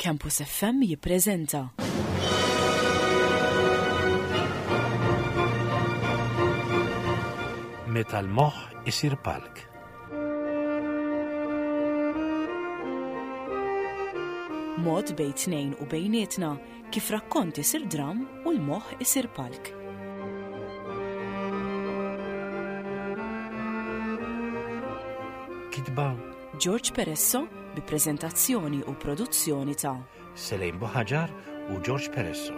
Campus FM jippreżenta. Meta l-moħħ isir palk. Mod bejn tnejn u bejnietna kif rakkont isir dram u l-moħħ isir palk. Kitba George Peresso bi preżentazzjoni u produzzjoni ta' Selejn Boħaġar u George Peresso.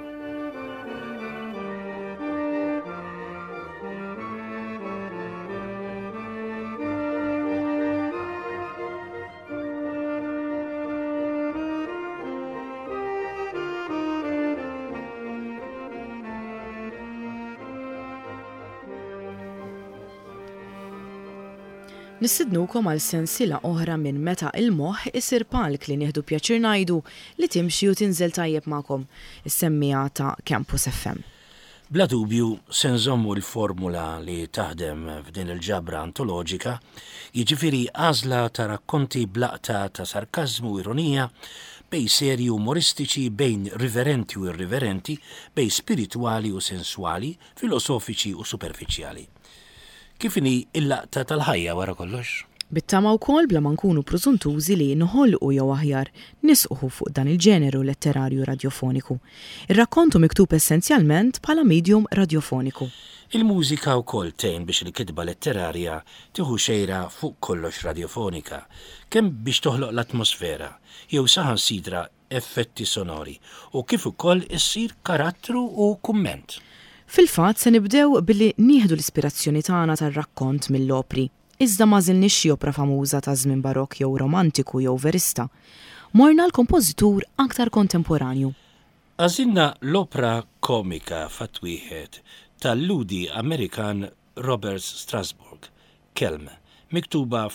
Nistidnukom għal sensila oħra minn meta il-moħħ isir palk li nieħdu pjaċir ngħidu li timxi u tinżel tajjeb magħkom is-semmija ta' Campus FM. Bla dubju se nżommu l-formula li taħdem f'din il-ġabra antoloġika, jiġifieri għażla ta' rakkonti blaqta ta' sarkażmu u ironija bej serji umoristiċi bejn riverenti u irriverenti, bej spiritwali u senswali, filosofiċi u superfiċjali. Kif inhi il-laqta tal-ħajja wara kollox? Bittama wkoll bla ma nkunu preżuntużi li noħolqu jew aħjar nisqu fuq dan il-ġeneru letterarju radjofoniku. Ir-rakkontu miktub essenzjalment bħala medium radjofoniku. Il-mużika wkoll tgħin biex il-kitba letterarja tieħu xejra fuq kollox radjofonika, kemm biex toħloq l-atmosfera, jew saħansitra effetti sonori, u kif ukoll issir karattru u kumment. Fil-fatt se nibdew billi nieħdu l-ispirazzjoni tagħna tar-rakkont mill-opri, iżda ma żilniex xi opra famuża ta' żmien barokk jew romantiku jew verista. Morna l-kompożitur aktar kontemporanju. Għażilna l-opra komika fatt wieħed tal-ludi Amerikan Robert Strasberg, Kelm, miktuba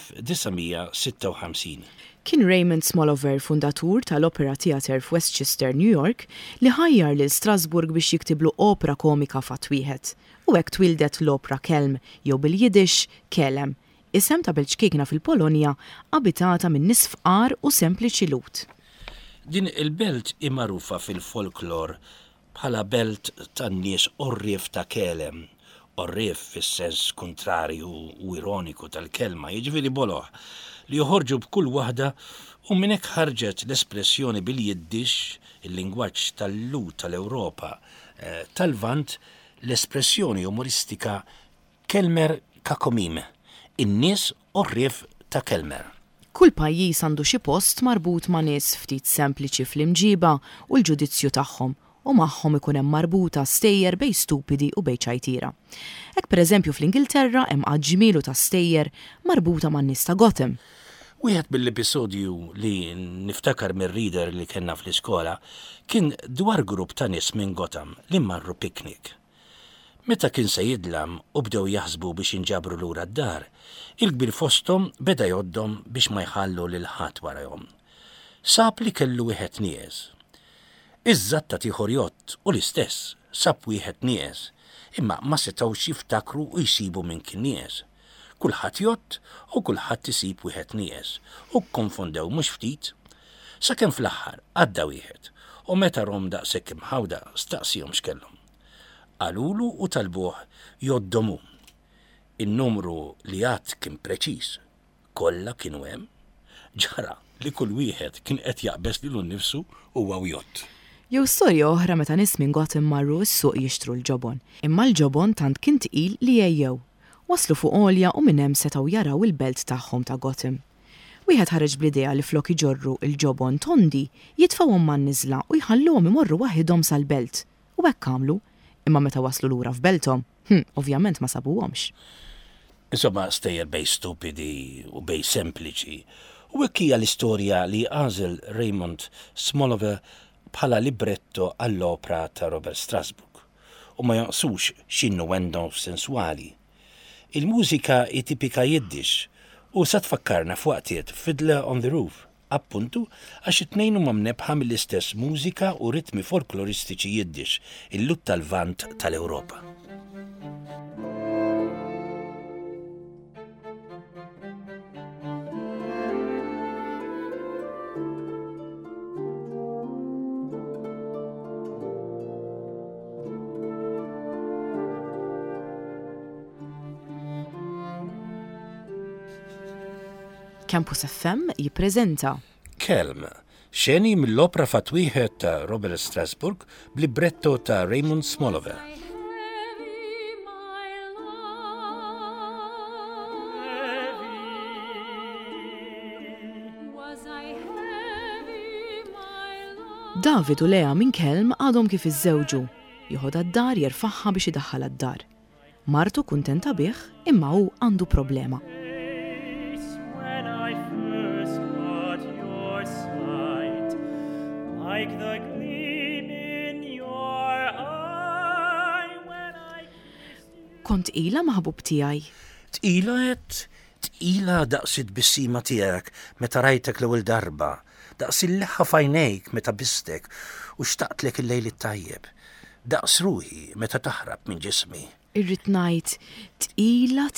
fl-1956. Kien Raymond Smolover, fundatur tal-Opera Theatre f'Westchester, New York, li ħajjar lil Strasburg biex jiktiblu opera komika fatt wieħed. U hekk twildet l-opra Kelm jew bil-Jiddisch Kelem, isem ta' belċkikna fil-Polonja abitata minn nies fqar u sempliċi lut. Din il-belt imagħrufa fil-folklor bħala belt tan-nies orrif ta' Kelem, orrif fis-sens kontrarju u ironiku tal-kelma, jiġifieri boloħ, li joħorġu b'kull waħda u minn hekk ħarġet l-espressjoni bil-Jiddisch, il-lingwaġġ tal-lut tal-Ewropa, tal-Vant, l-espressjoni umoristika Kelmer kakomim, in-nies orrif ta' Kelmer. Kull pajjiż għandu xi post marbut ma' nies ftit sempliċi fl-imġiba u l-ġudizzju tagħhom, u magħhom ikun hemm marbuta stejjer bej stupidi u bej ċajtira. Hekk pereżempju fl-Ingilterra hemm ġmielu ta' stejjer marbuta man-nies ta' Gotham. Wieħed mill-episodju li niftakar mir-reader li kellna fl-iskola kien dwar grupp ta' nies minn Gotham li marru piknik. Meta kien se jidlam u bdew jaħsbu biex jinġabru lura d-dar, il-kbir fosthom beda jgħoddhom biex ma jħallu lil ħadd warahom. Sab li kellu wieħed nieqes. Iż-żatta tieħor jott u l-istess sab wieħed nieqes, imma ma setgħux jiftakru u jsibu min kien nieqes. Kulħadd jott u kulħadd isib wieħed nieqes u konfondew mhux ftit. Sakemm fl-aħħar għadda wieħed u meta rom daqshekk imħawda staqsihom x'kellhom. Qalulu u talbuh joddomu. In-numru li għad kien preċiż. Kollha kienu hemm. Ġara li kull wieħed kien qed jaqbes lilu nnifsu huwa jott. Jew storja oħra meta nies minn Gotham marru s-suq jixtru l-ġobon. Imma l-ġobon tant kien tqil li jejjew. Waslu fuq għolja u minn hemm setgħu jaraw il-belt tagħhom ta' Gotham. Wieħed ħareġ bl-idea li flok iġorru il-ġobon tondi jitfgħuhom man-niżla u jħalluhom imorru waħedhom sal-belt. U hekk għamlu, imma meta waslu lura f'belthom, ovvjament ma sabuhomx. Insomma, stejjer bej stupidi u bej sempliċi. U hekk hija l-istorja li għażel Raymond Smolover bħala libretto għall-opra ta' Robert Strasberg. U ma jaqsux x'innuendo sensuali. Il-mużika tipika Jiddisch u sa tfakkarna fuqtiet Fiddler on the Roof, appuntu għax it-tnejn huma mnebħa mill-istess mużika u ritmi folkloristiċi Jiddisch, il-lut tal-Vant tal-Ewropa. Campus FM jippreżenta Kelm, xeni mill-opra fatwieħed ta' Robert Strasburg b'libretto ta' Raymond Smolove. David u Lea minn Kelm għadhom kif iż-żewġu. Jieħodha d-dar jerfaħħa biex idaħħal d-dar. Martu kuntenta bih imma hu għandu problema. Kont ila maħbub tiegħi. Tqila daqsid bissima tiegħek meta rajtek l-ewwel darba. Daqs il-leħħa fajnejk meta bistek u xtaqtlek il-lejl it-tajjeb. Daqs ruħi meta taħrab minn ġismi. Irrid ngħid tqila.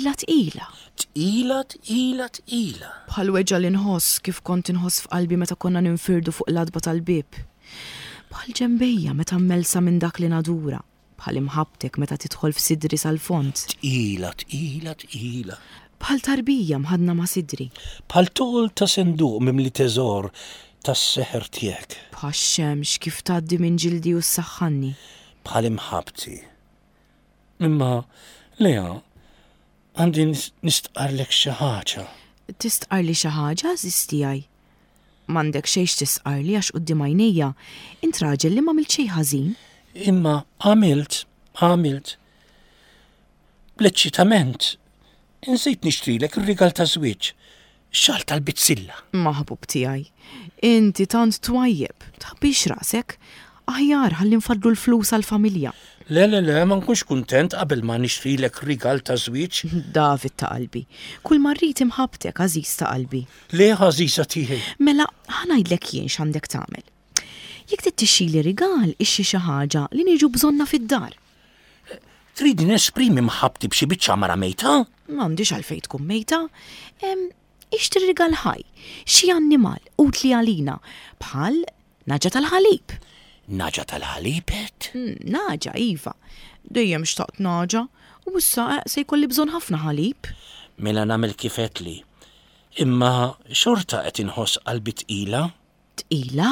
Bħal weġġa li nħoss kif kont inħoss f'qalbi meta konna ninfirdu fuq l-adba tal-bib. Bħal ġembejja meta mmelsa minn dak li nadura. Bħal imħabtek meta tidħol f'sidri sal-font. Tqila. Bħal tarbija mħadna ma' sidri. Bħal tol ta' senduq mimli teżor tas-seħer tiegħek. Bħal xemx kif tgħaddi minn ġildi u s-saħħanni. Bħal imħabti. Imma, Lea, għandi nistqarlek xi ħaġa. Tistqarli xi ħaġa, żiż tiegħi. M'għandek xejn tisqarli għax quddiem għajnejja int raġel li m'għamilt xejn ħażin. Imma għamilt. Bl-eċċitament. Insejt nixtrilek ir-rigal ta' żwieġ. Xal tal-bitzilla. Maħbub tiegħi. Inti tant twajjeb. Taħbix rasek. Aħjar ħalli nfadlu l-flus għall-familja. Le, ma nkunx kuntent qabel ma nixtrilek rigal ta' żwieġ. David ta' qalbi. Kull marrit imħabtek għażiż ta' qalbi. Le ħażiża tiegħi. Mela, ħanajdlek jien x'għandek tagħmel. Jekk tittixxili rigal ixxi xi ħaġa li niġu bżonna fid-dar. Tridi nesprimi mħabti b'xi biċċa mara mejta? M'għandix għalfejn tkun mejta. Ixtri rigal ħaj, xi annimal utli għalina bħal naġa tal-ħalib. Naġa tal-ħalibet? Naġa, iva. Dejjem xtaqt naġa u issa se jkolli bżonn ħafna ħalib. Mela nagħmel kifetli. Imma xorta qed inħoss qalbi tqila. Tqila?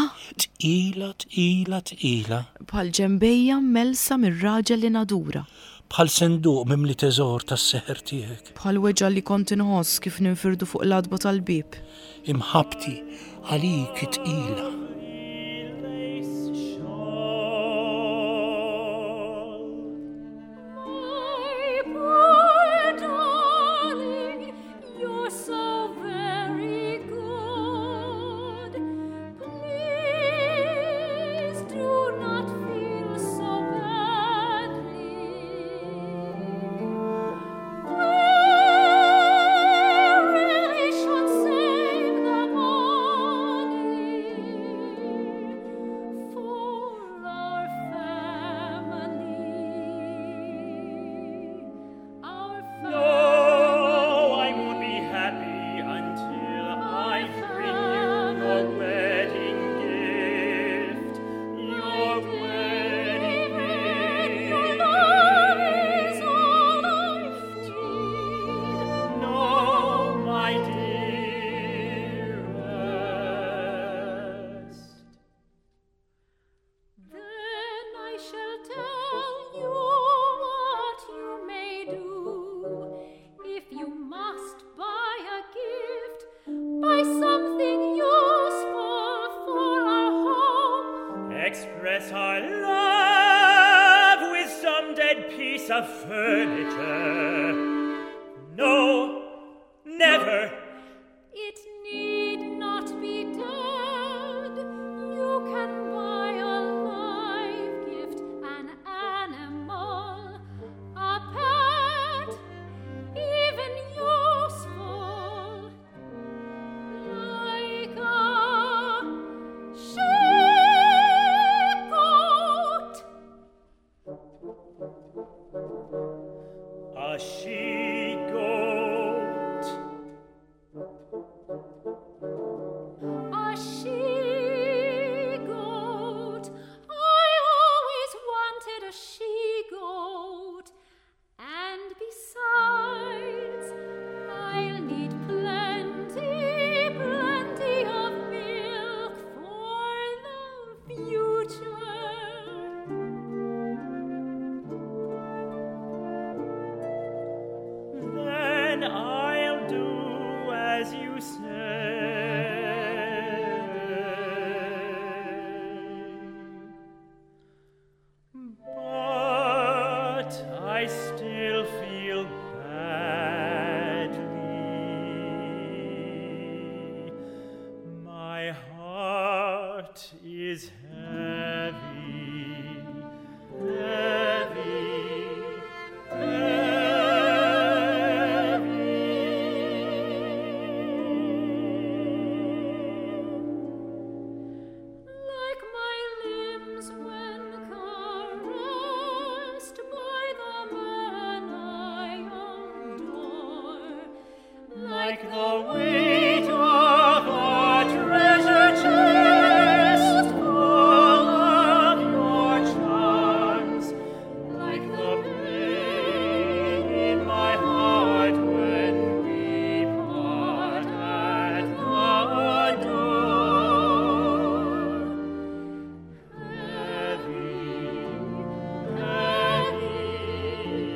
Tqila. Bħal ġembejja mmelsa mir-raġel li nadura. Bħal senduq mimli teżor tas-seħer tiegħek. Bħal weġġa li kont inħoss kif ninfirdu fuq l-adba tal-bib. Imħabti għalik tqila. Express our love with some dead piece of furniture. No, never. It need not be dead. You can buy a live gift, an animal, a pet, even useful, like a sheep-goat. A sheep heart is heavy, heavy, Like my limbs when caressed by the man I adore, like the weight of a treasure chest full of your charms, like the pain in my heart when we part at the door. Heavy, heavy,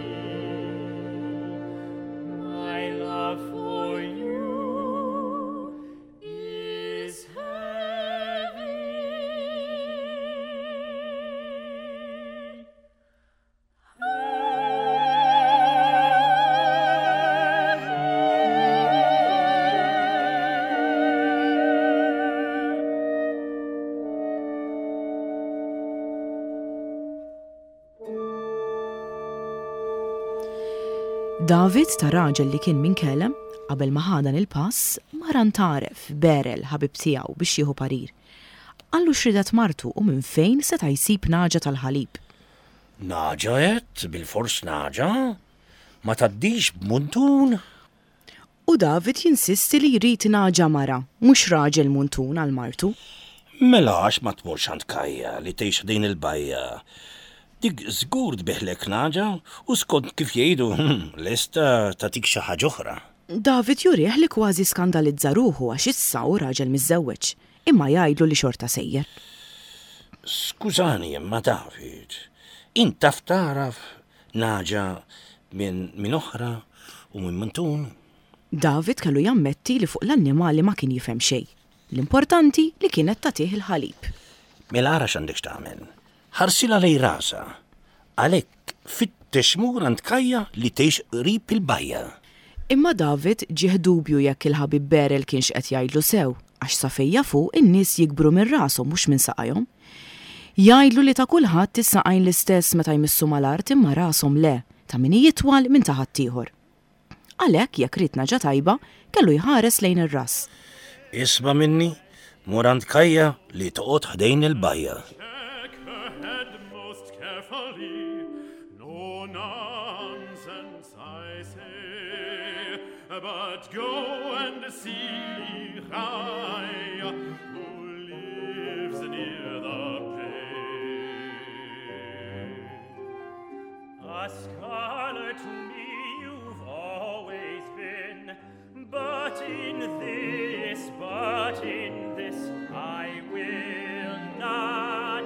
my love for you is heavy. David ta' raġel li kien minn kelem qabel ma ħadan il-pass maran taref Berel ħabib tiegħu biex jieħu parir. Allu xridet martu u minn fejn seta' jsib naġa tal-ħalib. Naġa qed, bil-fors naġa? Ma taddix b'muntun? U David jinsisti li jrid naġa mara, mhux raġel muntun għal martu. Mela għax ma tmurx għand Kajja li tgħix din il-bajja. Dik żgur tbeħlek naġa u skont kif jgħidu lesta tagħtik xi ħaġa oħra. David jurih li kważi skandalizza ruħu għax issa hu raġel miżżewweġ, imma jgħidlu li xorta sejjer. Skużani, imma David, int taf taraf naġa minn oħra u minn muntun? David kellu jammetti li fuq l-annimali ma kien jifhem xejn. L-importanti li kienet tagħtih il-ħalib. Mela ara x'għandek tagħmel. Ħarsila lej rasa. Għalhekk fittex mur għand Kajja li tgħix qrib il-bajja. Imma David ġieħ dubju jekk il-ħabib Berel kienx qed jgħidlu sew, għax sa fejja fuq in-nies jikbru minn rashom mhux minn saqajhom. Jgħidlu li ta' kulħadd is-saqajn l-istess meta jmissu mal-art imma rashom le, ta' min jitwal minn ta' ħaddieħor. Għalhekk jekk rid naġa tajba, kellu jħares lejn ir-ras. Isma' minni, mur għand Kajja li toqgħod ħdejn il-bajja. Check her head most carefully. No nonsense, I say, but go and see Chaya, who lives near the bay. A scholar to me you've always been, but in this I will not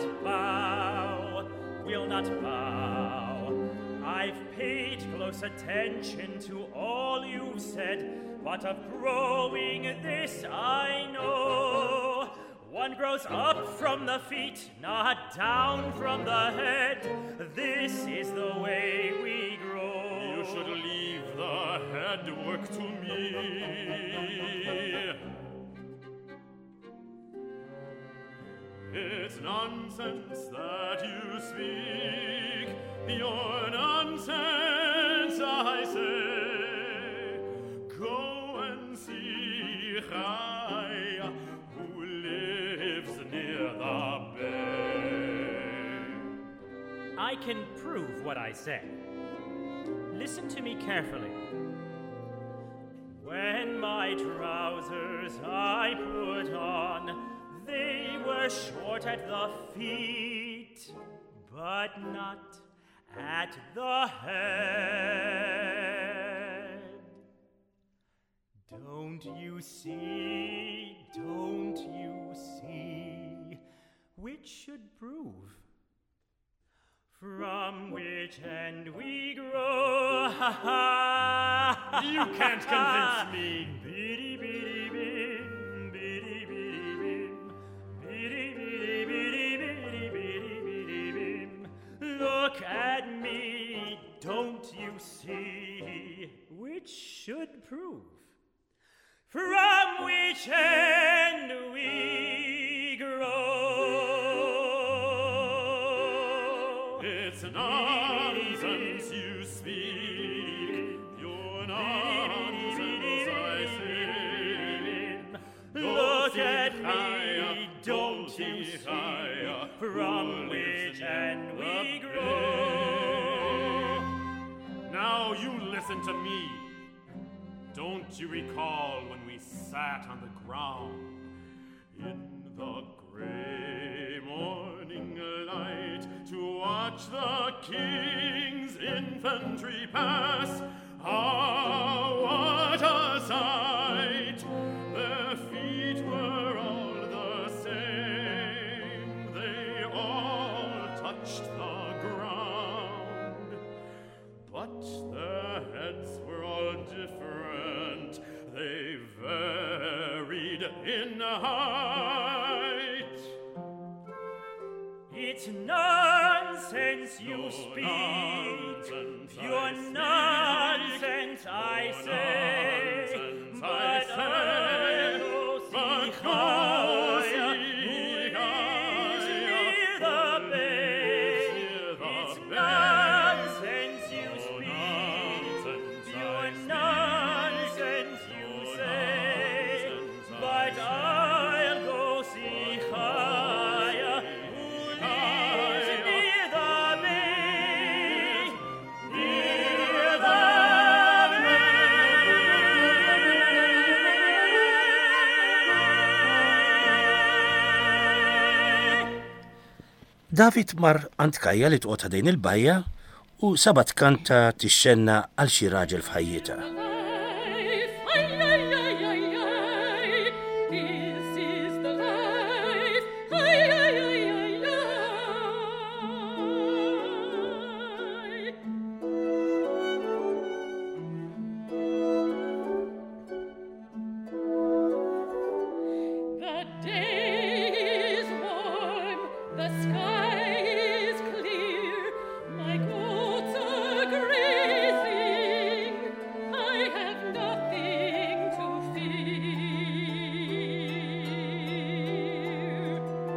bow. I've paid close attention to all you've said, but of growing this I know. One grows up from the feet, not down from the head. This is the way we grow. You should leave the head work to me. It's nonsense that you speak. You're nonsense, I say. Go and see Chaya, who lives near the bay. I can prove what I say. Listen to me carefully. When my trousers I put on, they were short at the feet, but not at the head. Don't you see, which should prove from which end we grow? You can't convince me. Look at me, don't you see, which should prove from which end we grow? It's nonsense you speak, pure nonsense I say. Look at me, don't you see, from which end we grow? Now you listen to me. Don't you recall when we sat on the ground in the gray morning light to watch the king's infantry pass? Ah, what a sight! Their feet were all the same, they all touched the ground, but their heads were all different, they varied in height. It's nonsense you speak, pure nonsense I say, but I'll go see higher, who's near the bay. It's nonsense you speak, pure nonsense you say, but I'll go see higher, who's near the bay, near the David mar għand Kajja li tqota dejn il-bajja u sabat kanta tixxenna għal xi raġel f'ħajjitha. This is the life. Ay, ay, ay, ay, ay. The day is warm, the sky is clear, my goats are grazing, I have nothing to fear.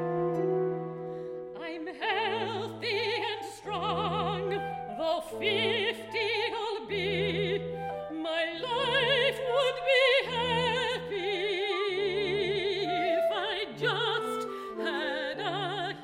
I'm healthy and strong, though 50 I'll be, my life would be happy if I just had a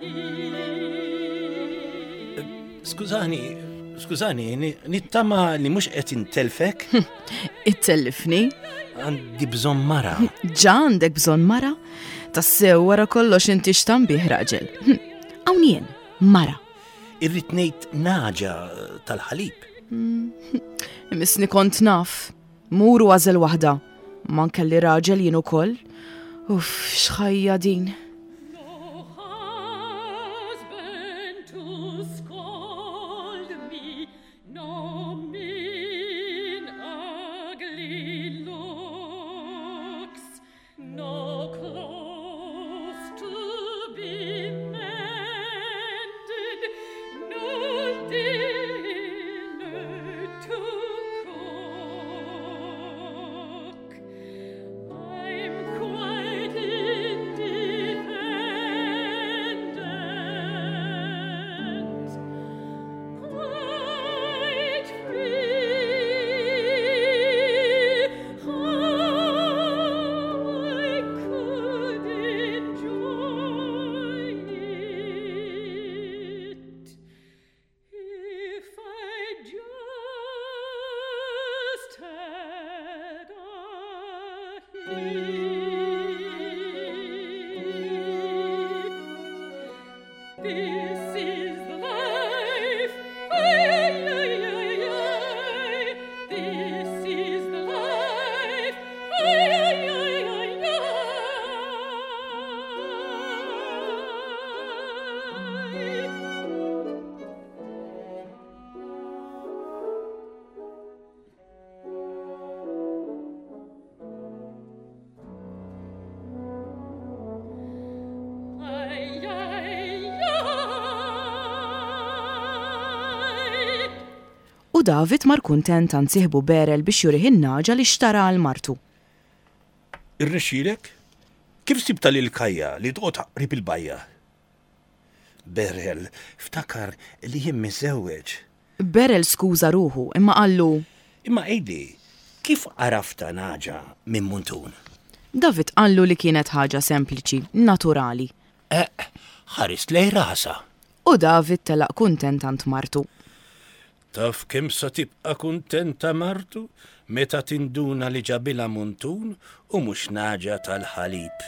heat. Skużani, nittama li mhux qed intelfek, Ittellifni? għandi bżonn mara. Ġa għandek bżonn mara? Tassew wara kollox inti x'tanbih raġel. Hawn jien, mara. Irrid ngħid naġa tal-ħalib. Imisni kont naf. Muru għażel waħda. Ma nkelli raġel jien ukoll. Uff, x'ħajja din. No husband to scold me, no mean ugly looks, no clothes to be mended, no dinner to cook. I'm quite independent, quite free. How I could enjoy it if I just had a heat. This is the life. Ay, ay, ay, ay, ay. This is the life. Ay, ay, ay, ay, ay. Ay, ay, ay. U David mar kuntent ansieħbu Berel biex jurih in-naġa li xtara għal martu. Irnexxielek? Kif sibta lil Kajja li tqgħod qrib il-bajja? Beryl, ftakar li jien miżewweġ. Beryl skuża ruħu imma qallu Imma Ejdi, kif arafta naġa minn Muntun? David qallu li kienet ħaġa sempliċi, naturali. Ħares lej rasa. U David telaq kuntent ant martu. Taf kemm sa tibqa' kuntenta martu meta tinduna li ġabilha Muntun u mhux naġa tal-ħalib.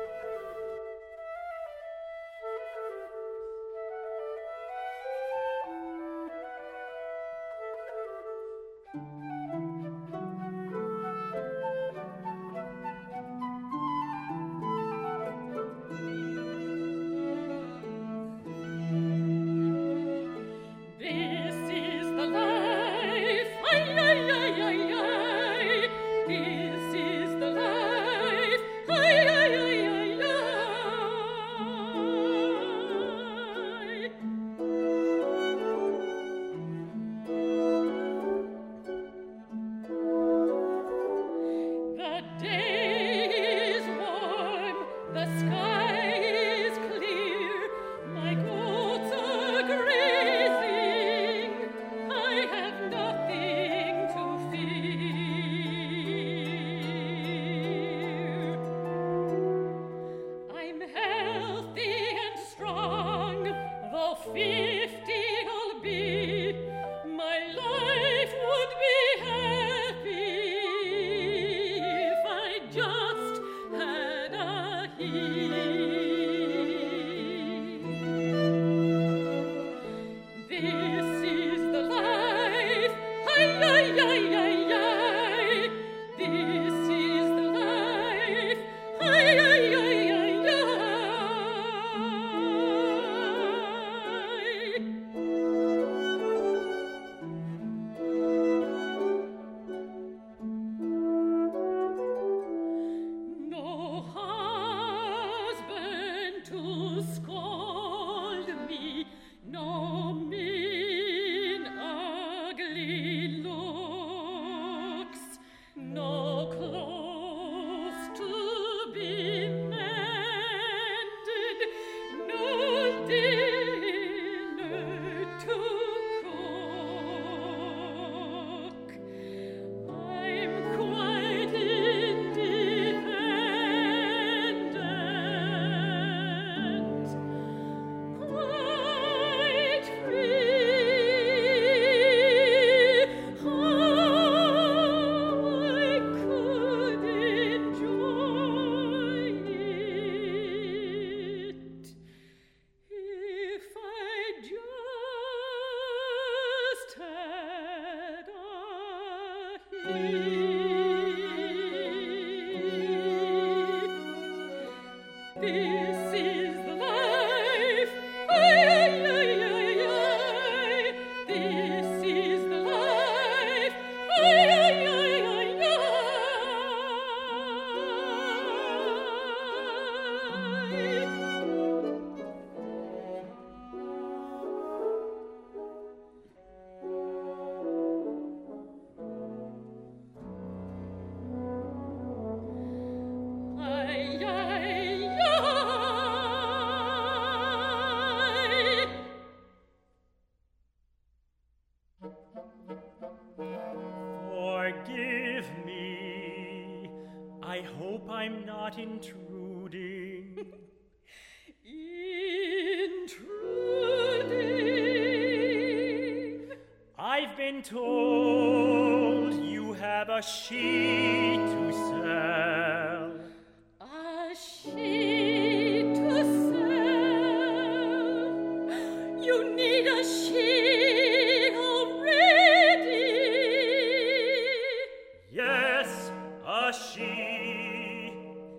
This is the life, ay, ay, ay, ay, ay. This is the life, ay, ay, ay, ay, ay. The day is warm, the sky is clear, my goats are grazing, I have nothing to fear. I'm healthy and strong, though 50 I'll be, my life would be happy if I just had a heat. This is the life, ay, ay, ay, ay, ay. This is the life, ay, ay, ay, ay, ay. No husband to scold me, no mean ugly looks, no clothes to be mended, no dinner to cook. I'm quite independent, quite free. I could enjoy it if I just had a heat. This is the life, ay, ay, ay, ay, ay. This is the life, ay, ay, ay, ay, ay, ay, ay. Forgive me. I hope I'm not intruding. Intruding. I've been told you have a sheet to sell. A sheet to sell. You need a sheet already. Yes, a sheet.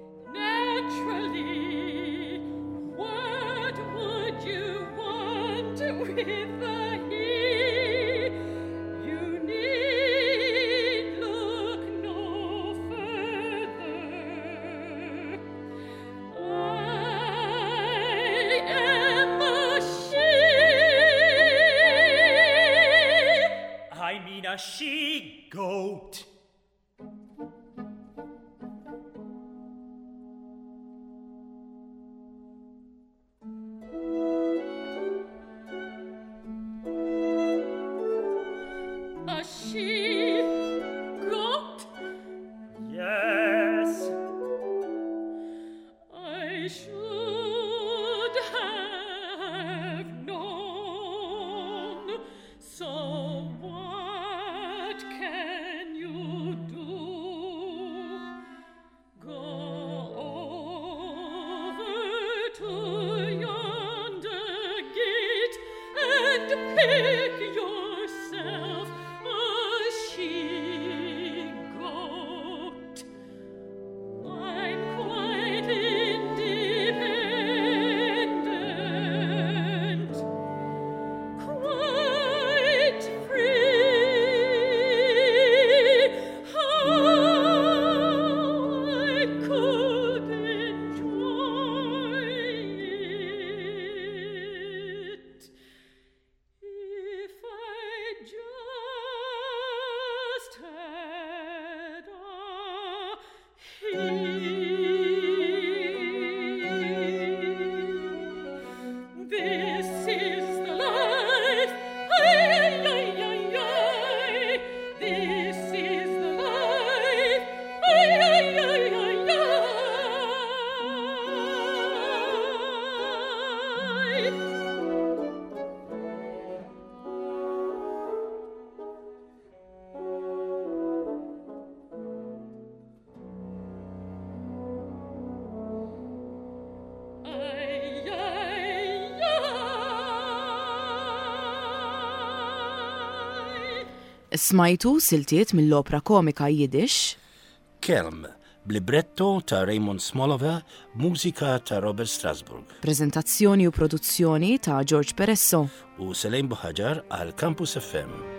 Naturally, what would you want with a he? You need look no further. I am a sheep. I mean a she-goat. pick yourself a she-goat. I'm quite independent, quite free. How I could enjoy it if I just had a This is the life. This is the life. Smajtu siltiet mill-opra komika Yiddish Kelm, b'libretto ta' Raymond Smolova, mużika ta' Robert Strasburg. Preżentazzjoni u produzzjoni ta' George Peresso. U Selejn Buħaġar għal Campus FM.